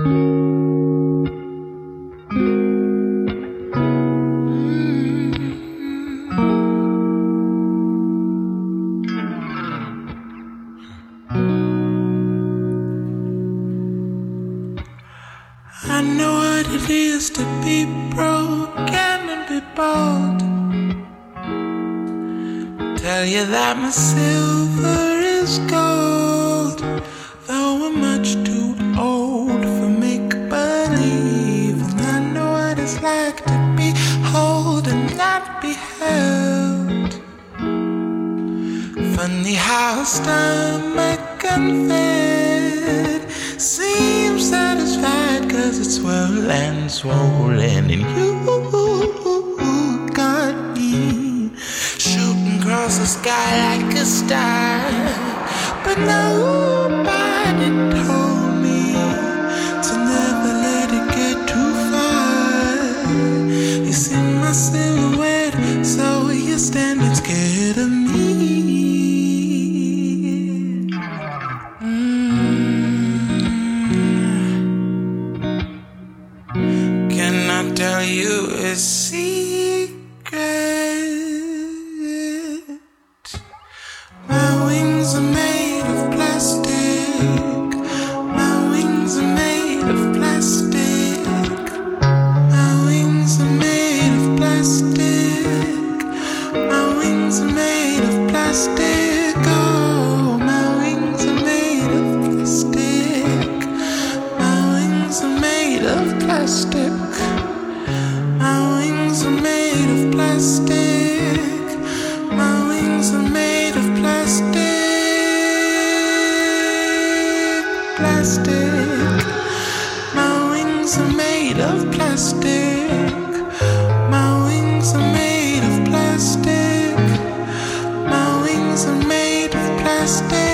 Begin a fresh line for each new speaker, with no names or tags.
I know what it is to be broken and be bold. Tell you that my silver is gold, though I'm much too old for make-believe. And I know what it's like to be whole and not be held. Funny how stomach unfed seems satisfied, 'cause it's well and swollen. And you got me shooting across the sky like a star, but nobody told me to never let it get too far. You see my silhouette, so you're standing scared of me. Can I tell you a secret? My wings are made of plastic. My wings are made of plastic. My wings are made of plastic. My wings are made of plastic. Oh, my wings are made of plastic. My wings are made of plastic. My wings are made of plastic. My wings are made of plastic. Plastic. My wings are made of plastic. My wings are made of plastic. My wings are made of plastic.